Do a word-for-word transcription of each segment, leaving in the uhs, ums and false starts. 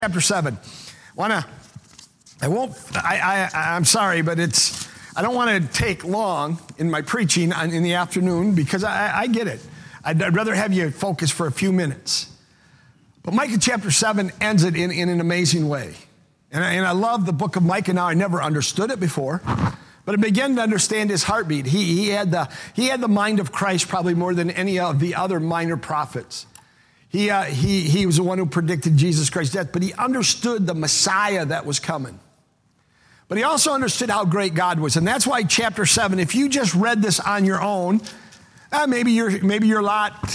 Chapter seven. Wanna? I won't. I, I. I'm sorry, but it's. I don't want to take long in my preaching in the afternoon because I, I get it. I'd, I'd rather have you focus for a few minutes. But Micah chapter seven ends it in, in an amazing way, and I, and I love the book of Micah now. I never understood it before, but I began to understand his heartbeat. He he had the he had the mind of Christ probably more than any of the other minor prophets. He, uh, he, he was the one who predicted Jesus Christ's death, but he understood the Messiah that was coming. But he also understood how great God was. And that's why chapter seven, if you just read this on your own, uh, maybe you're maybe you're a lot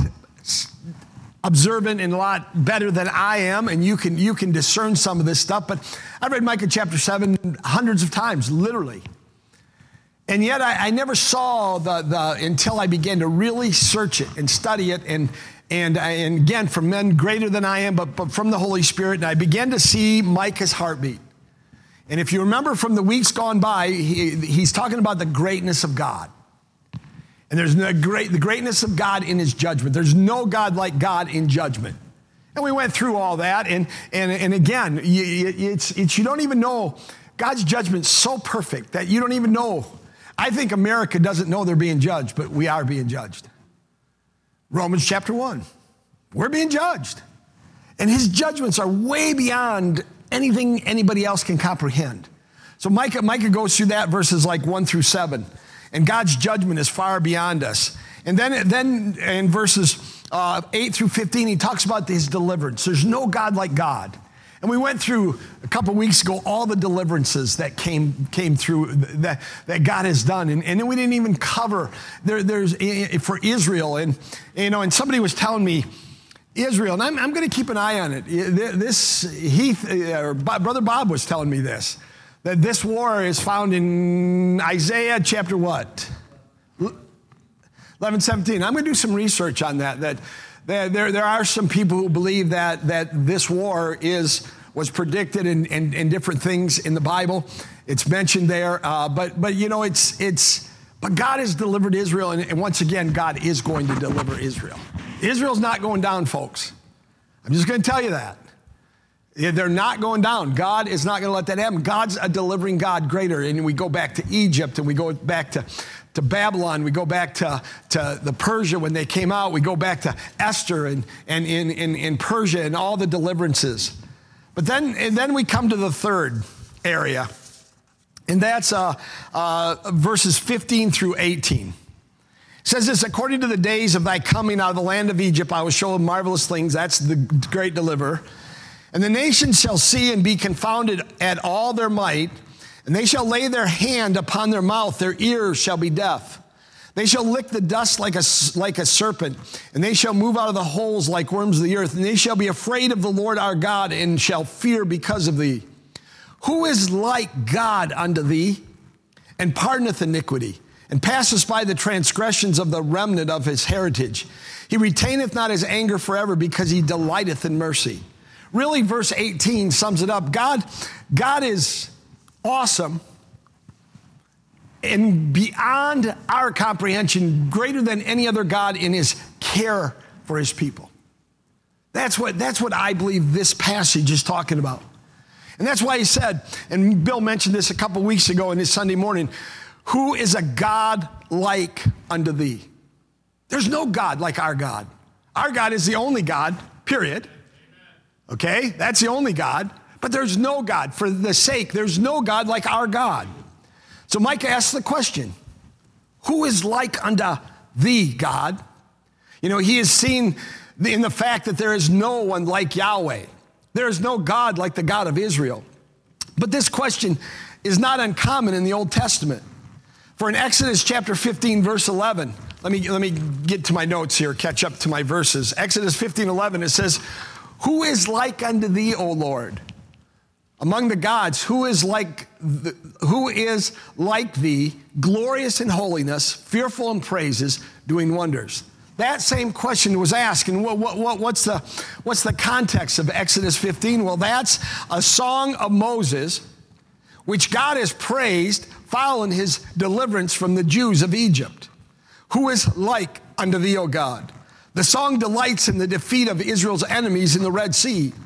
observant and a lot better than I am, and you can, you can discern some of this stuff. But I've read Micah chapter seven hundreds of times, literally. And yet I, I never saw the, the, until I began to really search it and study it and And, and again, from men greater than I am, but, but from the Holy Spirit, and I began to see Micah's heartbeat. And if you remember from the weeks gone by, he, he's talking about the greatness of God. And there's no great, the greatness of God in his judgment. There's no God like God in judgment. And we went through all that, and, and, and again, it's, it's, you don't even know, God's judgment's so perfect that you don't even know. I think America doesn't know they're being judged, but we are being judged. Romans chapter one, we're being judged. And his judgments are way beyond anything anybody else can comprehend. So Micah, Micah goes through that verses like one through seven. And God's judgment is far beyond us. And then, then in verses uh, eight through fifteen, he talks about his deliverance. There's no God like God. And we went through a couple weeks ago all the deliverances that came came through that, that God has done, and, and then we didn't even cover there. There's for Israel, and you know, and somebody was telling me Israel, and I'm, I'm going to keep an eye on it. This Heath or Brother Bob was telling me this, that this war is found in Isaiah chapter what, eleven, seventeen. I'm going to do some research on that. That. There, there, there are some people who believe that, that this war is was predicted in, in, in different things in the Bible. It's mentioned there, uh, but but you know it's it's. But God has delivered Israel, and, and once again, God is going to deliver Israel. Israel's not going down, folks. I'm just going to tell you that. They're not going down. God is not going to let that happen. God's a delivering God greater, and we go back to Egypt, and we go back to. to Babylon, we go back to, to the Persia when they came out, we go back to Esther and, and in, in, in Persia and all the deliverances. But then, and then we come to the third area, and that's uh, uh, verses fifteen through eighteen. It says this, according to the days of thy coming out of the land of Egypt, I will show marvelous things. That's the great deliverer. And the nations shall see and be confounded at all their might. And they shall lay their hand upon their mouth, their ears shall be deaf. They shall lick the dust like a, like a serpent, and they shall move out of the holes like worms of the earth, and they shall be afraid of the Lord our God, and shall fear because of thee. Who is like God unto thee, and pardoneth iniquity, and passeth by the transgressions of the remnant of his heritage? He retaineth not his anger forever, because he delighteth in mercy. Really, verse eighteen sums it up. God, God is awesome and beyond our comprehension, greater than any other God in his care for his people. That's what, that's what I believe this passage is talking about. And that's why he said, and Bill mentioned this a couple weeks ago in his Sunday morning, who is a God like unto thee? There's no God like our God. Our God is the only God, period. Okay, that's the only God. But there's no God. For the sake, there's no God like our God. So Micah asks the question, who is like unto thee, God? You know, he is seen in the fact that there is no one like Yahweh. There is no God like the God of Israel. But this question is not uncommon in the Old Testament. For in Exodus chapter fifteen, verse eleven, let me, let me get to my notes here, catch up to my verses. Exodus fifteen, eleven, it says, who is like unto thee, O Lord? Among the gods, who is like the, who is like thee, glorious in holiness, fearful in praises, doing wonders? That same question was asked, and what, what, what's the what's the context of Exodus fifteen? Well, that's a song of Moses, which God has praised following his deliverance from the Jews of Egypt. Who is like unto thee, O God? The song delights in the defeat of Israel's enemies in the Red Sea.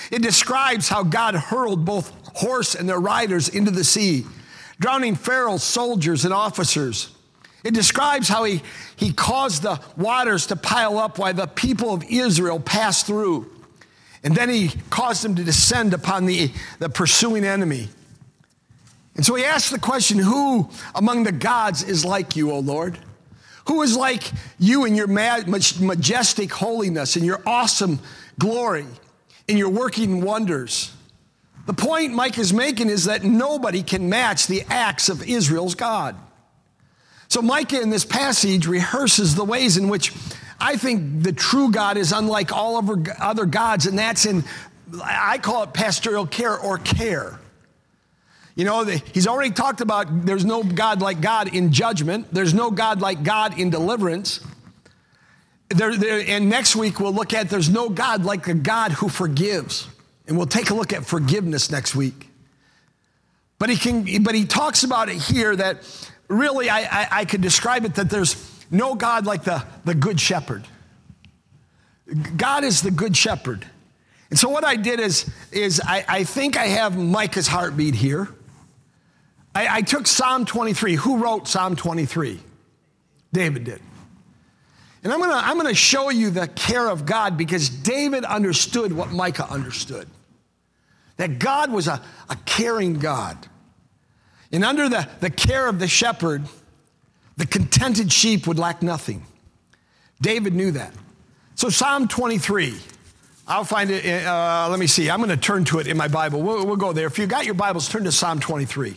It describes how God hurled both horse and their riders into the sea, drowning Pharaoh's soldiers and officers. It describes how he, he caused the waters to pile up while the people of Israel passed through. And then he caused them to descend upon the, the pursuing enemy. And so he asked the question, who among the gods is like you, O Lord? Who is like you in your majestic holiness, in your awesome glory, in your working wonders? The point Mike is making is that nobody can match the acts of Israel's God. So Micah in this passage rehearses the ways in which I think the true God is unlike all other gods, and that's in, I call it pastoral care or care. You know, the, he's already talked about there's no God like God in judgment. There's no God like God in deliverance. There, there, and next week we'll look at there's no God like a God who forgives. And we'll take a look at forgiveness next week. But he can, but he talks about it here that really I, I, I could describe it that there's no God like the, the good shepherd. God is the good shepherd. And so what I did is, is I, I think I have Micah's heartbeat here. I, I took Psalm twenty-three. Who wrote Psalm twenty-three? David did. And I'm gonna, I'm gonna show you the care of God because David understood what Micah understood. That God was a, a caring God. And under the, the care of the shepherd, the contented sheep would lack nothing. David knew that. So Psalm twenty-three, I'll find it, uh, let me see. I'm gonna turn to it in my Bible. We'll, we'll go there. If you got your Bibles, turn to Psalm twenty-three.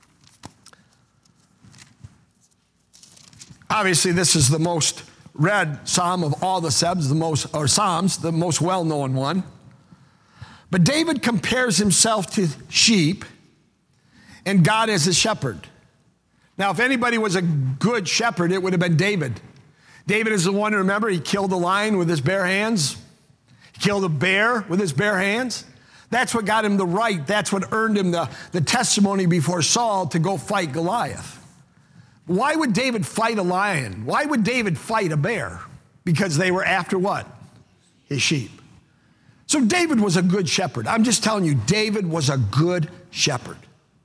Obviously, this is the most read psalm of all the Psalms, the most, or Psalms, the most well-known one. But David compares himself to sheep and God as his shepherd. Now, if anybody was a good shepherd, it would have been David. David is the one, remember, he killed a lion with his bare hands. He killed a bear with his bare hands. That's what got him the right. That's what earned him the, the testimony before Saul to go fight Goliath. Why would David fight a lion? Why would David fight a bear? Because they were after what? His sheep. So David was a good shepherd. I'm just telling you, David was a good shepherd.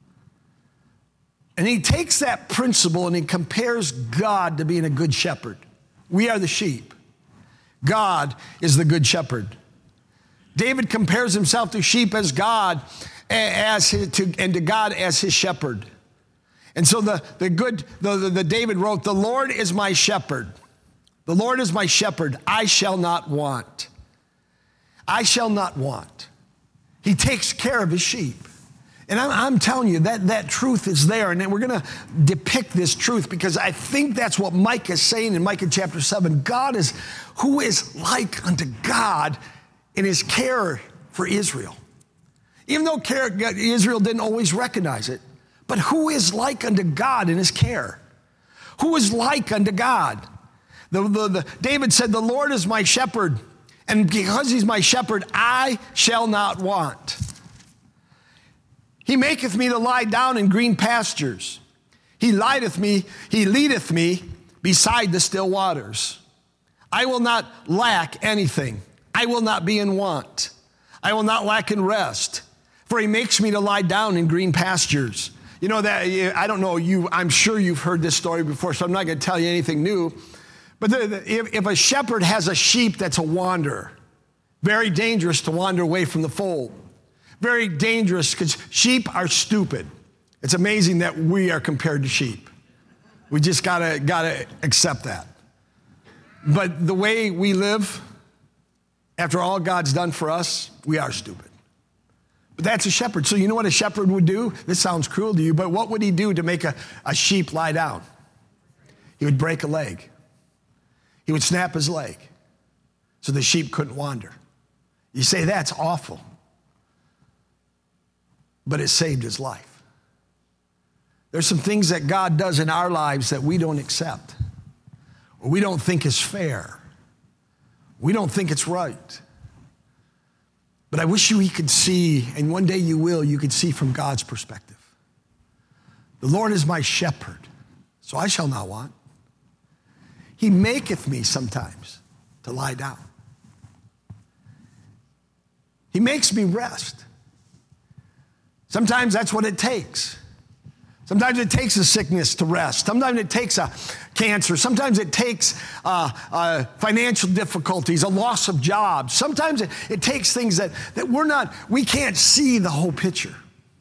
And he takes that principle and he compares God to being a good shepherd. We are the sheep. God is the good shepherd. David compares himself to sheep as God, as his, to, and to God as his shepherd. And so the, the good, the, the, the David wrote, the Lord is my shepherd. The Lord is my shepherd. I shall not want. I shall not want. He takes care of his sheep. And I'm, I'm telling you that that truth is there. And we're going to depict this truth because I think that's what Micah is saying in Micah chapter seven. God is, who is like unto God in his care for Israel. Even though care, Israel didn't always recognize it. But who is like unto God in his care? Who is like unto God? The, the, the, David said, the Lord is my shepherd, and because he's my shepherd, I shall not want. He maketh me to lie down in green pastures. He leadeth me, he leadeth me beside the still waters. I will not lack anything. I will not be in want. I will not lack in rest, for he makes me to lie down in green pastures. You know that, I don't know, you. I'm sure you've heard this story before, so I'm not going to tell you anything new. But the, the, if, if a shepherd has a sheep that's a wanderer, very dangerous to wander away from the fold. Very dangerous because sheep are stupid. It's amazing that we are compared to sheep. We just gotta, gotta accept that. But the way we live, after all God's done for us, we are stupid. But that's a shepherd. So you know what a shepherd would do? This sounds cruel to you, but what would he do to make a, a sheep lie down? He would break a leg. He would snap his leg so the sheep couldn't wander. You say, that's awful. But it saved his life. There's some things that God does in our lives that we don't accept, or we don't think is fair. We don't think it's right. But I wish you could see, and one day you will, you could see from God's perspective. The Lord is my shepherd, so I shall not want. He maketh me sometimes to lie down. He makes me rest. Sometimes that's what it takes. Sometimes it takes a sickness to rest. Sometimes it takes a cancer. Sometimes it takes uh, uh, financial difficulties, a loss of jobs. Sometimes it, it takes things that, that we're not, we can't see the whole picture.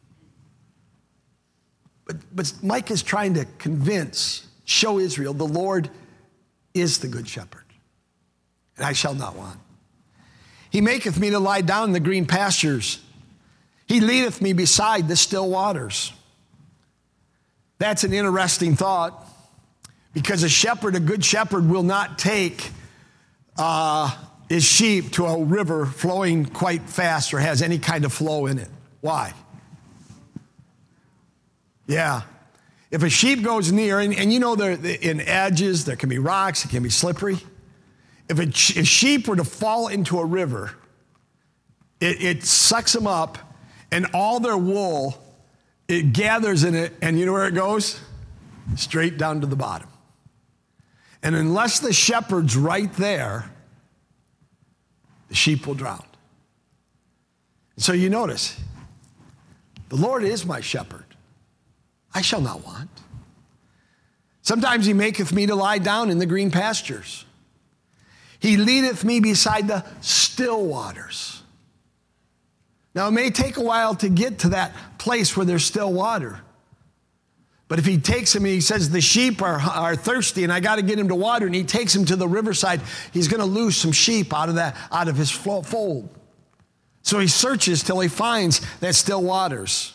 But, but Micah is trying to convince, show Israel, the Lord is the good shepherd, and I shall not want. He maketh me to lie down in the green pastures. He leadeth me beside the still waters. That's an interesting thought, because a shepherd, a good shepherd, will not take uh, his sheep to a river flowing quite fast or has any kind of flow in it. Why? Yeah. If a sheep goes near, and, and you know, there in edges, there can be rocks, it can be slippery. If a, if sheep were to fall into a river, it, it sucks them up, and all their wool, it gathers in it, and you know where it goes? Straight down to the bottom. And unless the shepherd's right there, the sheep will drown. So you notice, the Lord is my shepherd. I shall not want. Sometimes he maketh me to lie down in the green pastures. He leadeth me beside the still waters. Now, it may take a while to get to that place where there's still water. But if he takes him and he says the sheep are, are thirsty and I got to get him to water, and he takes him to the riverside, he's going to lose some sheep out of that, out of his fold. So he searches till he finds that still waters.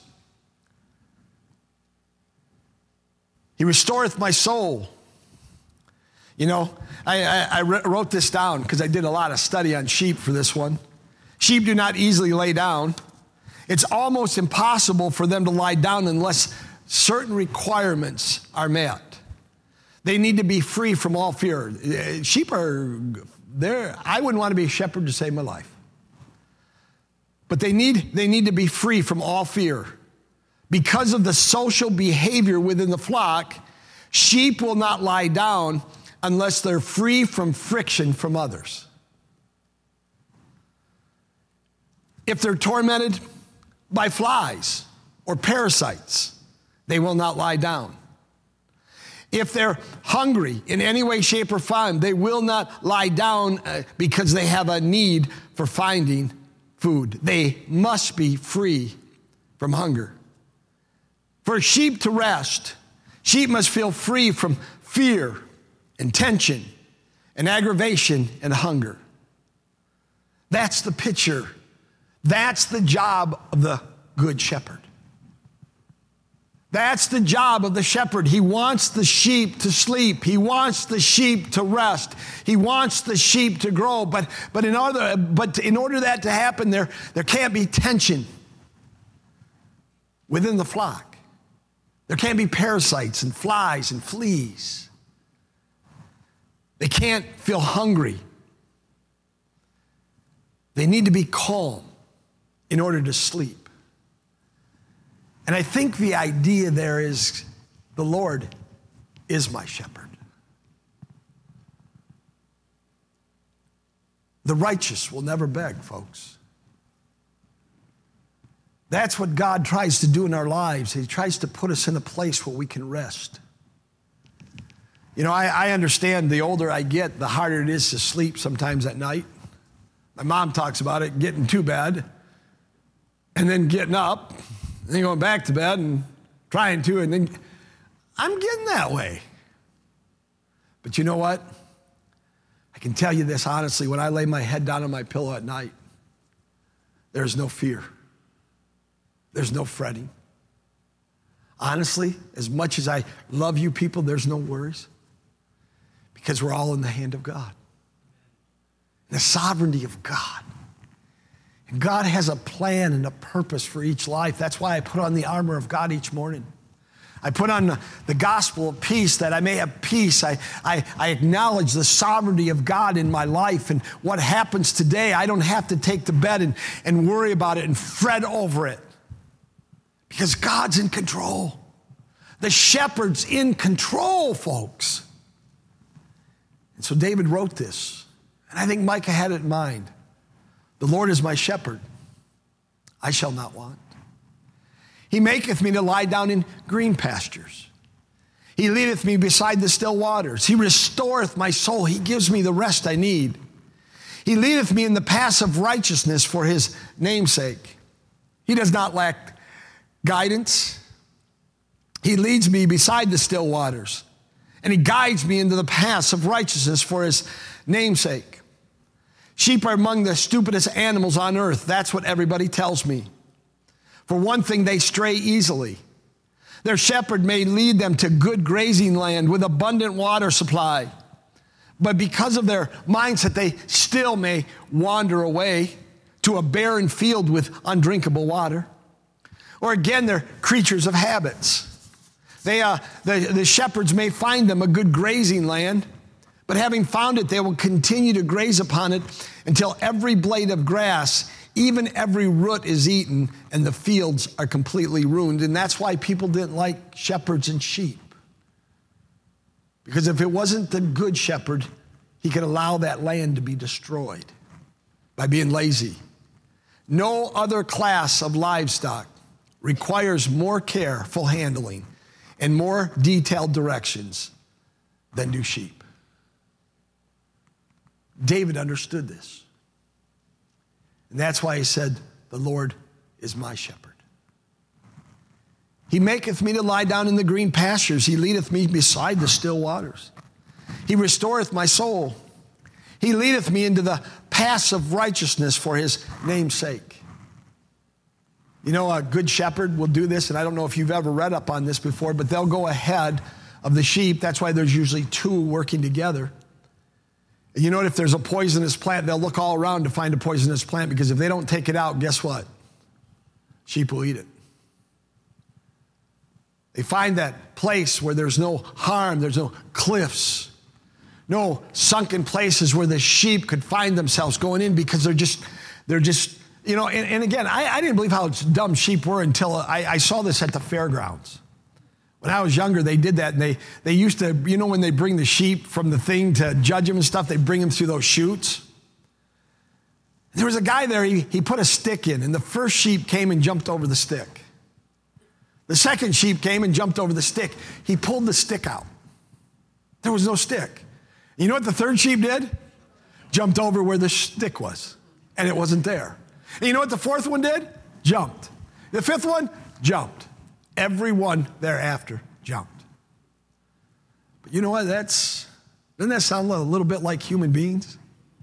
He restoreth my soul. You know, I, I, I wrote this down because I did a lot of study on sheep for this one. Sheep do not easily lay down. It's almost impossible for them to lie down unless certain requirements are met. They need to be free from all fear. Sheep are there. I wouldn't want to be a shepherd to save my life. But they need, they need to be free from all fear. Because of the social behavior within the flock, sheep will not lie down unless they're free from friction from others. If they're tormented by flies or parasites, they will not lie down. If they're hungry in any way, shape, or form, they will not lie down because they have a need for finding food. They must be free from hunger. For sheep to rest, sheep must feel free from fear and tension and aggravation and hunger. That's the picture. That's the job of the good shepherd. That's the job of the shepherd. He wants the sheep to sleep. He wants the sheep to rest. He wants the sheep to grow. But, but, in, order, but in order that to happen, there, there can't be tension within the flock. There can't be parasites and flies and fleas. They can't feel hungry. They need to be calm in order to sleep. And I think the idea there is the Lord is my shepherd. The righteous will never beg, folks. That's what God tries to do in our lives. He tries to put us in a place where we can rest. You know, I, I understand the older I get, the harder it is to sleep sometimes at night. My mom talks about it, getting to bed, and then getting up, and then going back to bed and trying to, and then I'm getting that way. But you know what? I can tell you this honestly, when I lay my head down on my pillow at night, there's no fear. There's no fretting. Honestly, as much as I love you people, there's no worries. Because we're all in the hand of God. The sovereignty of God. And God has a plan and a purpose for each life. That's why I put on the armor of God each morning. I put on the gospel of peace that I may have peace. I, I, I acknowledge the sovereignty of God in my life, and what happens today, I don't have to take to bed and, and worry about it and fret over it. Because God's in control. The shepherd's in control, folks. And so David wrote this, and I think Micah had it in mind. The Lord is my shepherd. I shall not want. He maketh me to lie down in green pastures. He leadeth me beside the still waters. He restoreth my soul. He gives me the rest I need. He leadeth me in the paths of righteousness for his name's sake. He does not lack guidance. He leads me beside the still waters, and he guides me into the paths of righteousness for his name's sake. Sheep are among the stupidest animals on earth. That's what everybody tells me. For one thing, they stray easily. Their shepherd may lead them to good grazing land with abundant water supply. But because of their mindset, they still may wander away to a barren field with undrinkable water. Or again, they're creatures of habits. They, uh, the, the shepherds may find them a good grazing land, but having found it, they will continue to graze upon it until every blade of grass, even every root, is eaten and the fields are completely ruined. And that's why people didn't like shepherds and sheep. Because if it wasn't the good shepherd, he could allow that land to be destroyed by being lazy. No other class of livestock requires more careful handling and more detailed directions than do sheep. David understood this. And that's why he said, the Lord is my shepherd. He maketh me to lie down in the green pastures. He leadeth me beside the still waters. He restoreth my soul. He leadeth me into the paths of righteousness for his name's sake. You know, a good shepherd will do this, and I don't know if you've ever read up on this before, but they'll go ahead of the sheep. That's why there's usually two working together. And you know, if there's a poisonous plant, they'll look all around to find a poisonous plant, because if they don't take it out, guess what? Sheep will eat it. They find that place where there's no harm, there's no cliffs, no sunken places where the sheep could find themselves going in, because they're just, they're just, you know, and, and again, I, I didn't believe how dumb sheep were until I, I saw this at the fairgrounds. When I was younger, they did that, and they, they used to, you know, when they bring the sheep from the thing to judge them and stuff, they bring them through those chutes. There was a guy there, he, he put a stick in, and the first sheep came and jumped over the stick. The second sheep came and jumped over the stick. He pulled the stick out. There was no stick. You know what the third sheep did? Jumped over where the stick was, and it wasn't there. And you know what the fourth one did? Jumped. The fifth one? Jumped. Every one thereafter jumped. But you know what? That's, doesn't that sound a little bit like human beings?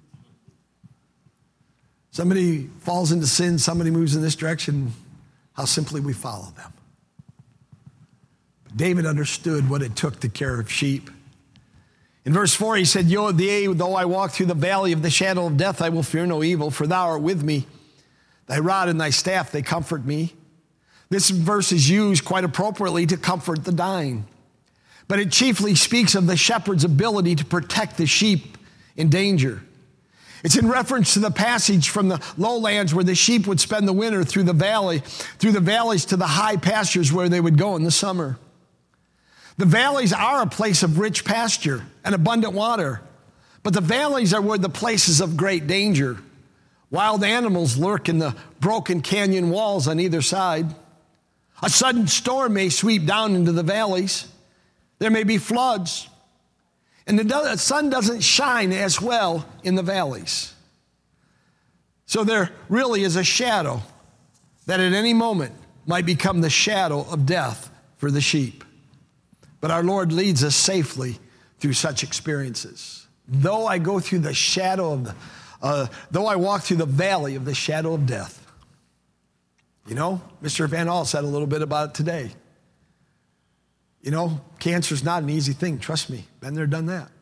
Somebody falls into sin, somebody moves in this direction, how simply we follow them. But David understood what it took to care of sheep. In verse four, he said, Yea, though I walk through the valley of the shadow of death, I will fear no evil, for thou art with me. Thy rod and thy staff, they comfort me. This verse is used quite appropriately to comfort the dying. But it chiefly speaks of the shepherd's ability to protect the sheep in danger. It's in reference to the passage from the lowlands where the sheep would spend the winter through the valley, through the valleys to the high pastures where they would go in the summer. The valleys are a place of rich pasture and abundant water, but the valleys are where the places of great danger. Wild animals lurk in the broken canyon walls on either side. A sudden storm may sweep down into the valleys. There may be floods. And the sun doesn't shine as well in the valleys. So there really is a shadow that at any moment might become the shadow of death for the sheep. But our Lord leads us safely through such experiences. Though I go through the shadow of the, uh, though I walk through the valley of the shadow of death. You know, Mister Van Hall said a little bit about it today. You know, cancer's not an easy thing. Trust me, been there, done that.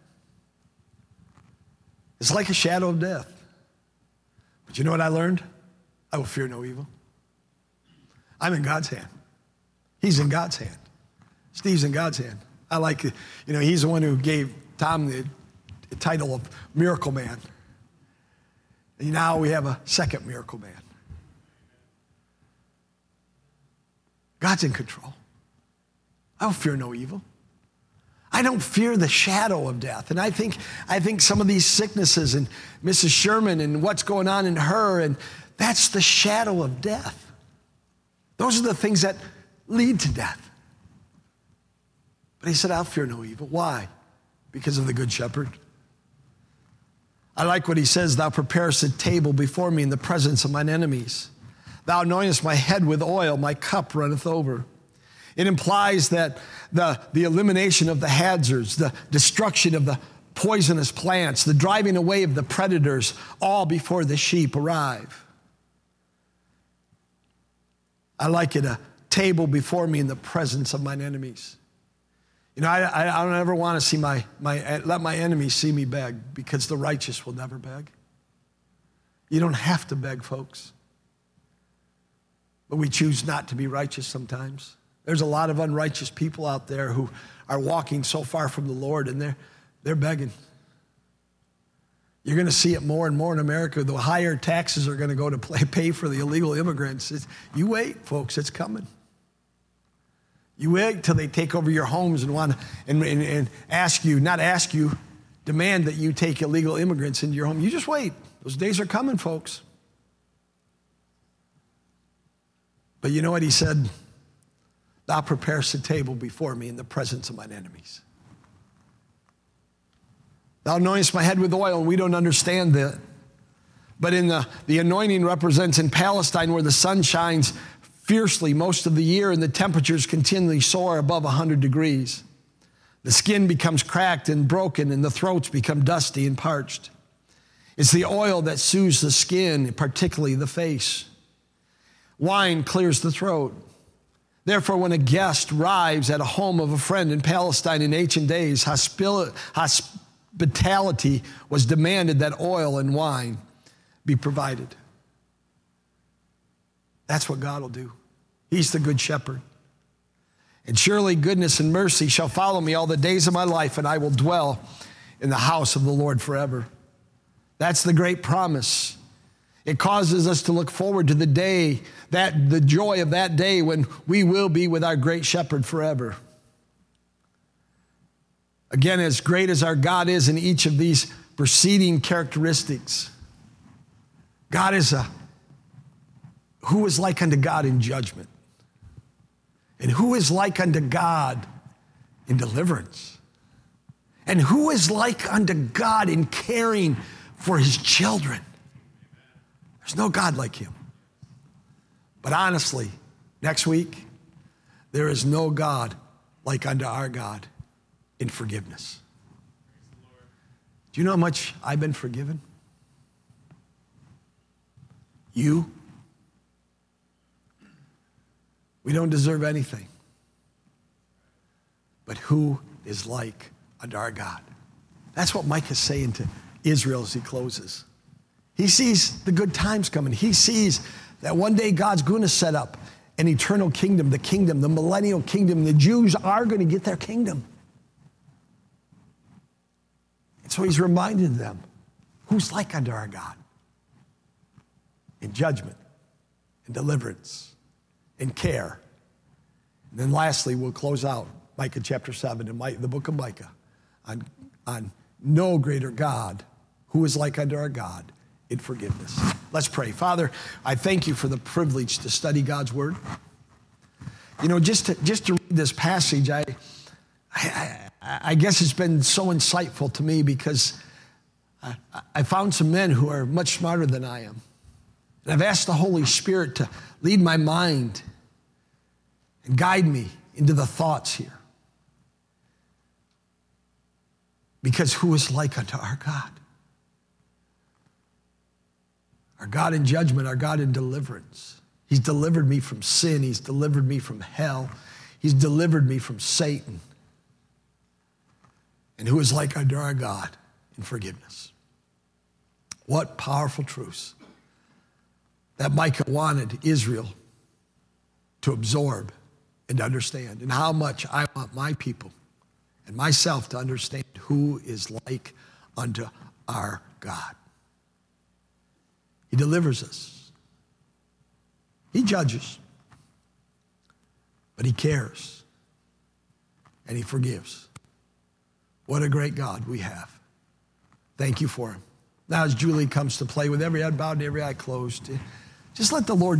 It's like a shadow of death. But you know what I learned? I will fear no evil. I'm in God's hand. He's in God's hand. Steve's in God's hand. I like it. You know, he's the one who gave Tom the, the title of Miracle Man. And now we have a second Miracle Man. God's in control. I don't fear no evil. I don't fear the shadow of death. And I think, I think some of these sicknesses and Missus Sherman and what's going on in her, and that's the shadow of death. Those are the things that lead to death. But he said, I'll fear no evil. Why? Because of the good shepherd. I like what he says, thou preparest a table before me in the presence of mine enemies. Thou anointest my head with oil, my cup runneth over. It implies that the, the elimination of the hazards, the destruction of the poisonous plants, the driving away of the predators, all before the sheep arrive. I like it, a table before me in the presence of mine enemies. You know, I, I, I don't ever want to see my, my, let my enemies see me beg, because the righteous will never beg. You don't have to beg, folks. But we choose not to be righteous sometimes. There's a lot of unrighteous people out there who are walking so far from the Lord, and they're, they're begging. You're going to see it more and more in America. The higher taxes are going to go to play, pay for the illegal immigrants. It's, you wait, folks, it's coming. You wait till they take over your homes and want to, and, and, and ask you, not ask you, demand that you take illegal immigrants into your home. You just wait. Those days are coming, folks. But you know what he said? Thou preparest a table before me in the presence of mine enemies. Thou anointest my head with oil, and we don't understand that. But in the, the anointing represents in Palestine, where the sun shines fiercely most of the year and the temperatures continually soar above one hundred degrees. The skin becomes cracked and broken, and the throats become dusty and parched. It's the oil that soothes the skin, particularly the face. Wine clears the throat. Therefore, when a guest arrives at a home of a friend in Palestine in ancient days, hospitality was demanded that oil and wine be provided. That's what God will do. He's the good shepherd. And surely goodness and mercy shall follow me all the days of my life, and I will dwell in the house of the Lord forever. That's the great promise. It causes us to look forward to the day, that the joy of that day when we will be with our great shepherd forever. Again, as great as our God is in each of these preceding characteristics, God is a, who is like unto God in judgment? And who is like unto God in deliverance? And who is like unto God in caring for his children? There's no God like him. But honestly, next week, there is no God like unto our God in forgiveness. Do you know how much I've been forgiven? You? We don't deserve anything. But who is like unto our God? That's what Micah is saying to Israel as he closes. He sees the good times coming. He sees that one day God's going to set up an eternal kingdom, the kingdom, the millennial kingdom. The Jews are going to get their kingdom. And so he's reminding them, who's like unto our God? In judgment, in deliverance, in care. And then lastly, we'll close out Micah chapter seven and the book of Micah on, on no greater God who is like unto our God in forgiveness. Let's pray. Father, I thank you for the privilege to study God's word. You know, just to, just to read this passage, I, I, I guess it's been so insightful to me because I, I found some men who are much smarter than I am. And I've asked the Holy Spirit to lead my mind and guide me into the thoughts here. Because who is like unto our God? Our God in judgment, our God in deliverance. He's delivered me from sin. He's delivered me from hell. He's delivered me from Satan. And who is like unto our God in forgiveness? What powerful truths that Micah wanted Israel to absorb and understand, and how much I want my people and myself to understand who is like unto our God. He delivers us. He judges. But he cares. And he forgives. What a great God we have. Thank you for him. Now as Julie comes to play with every head bowed and every eye closed, just let the Lord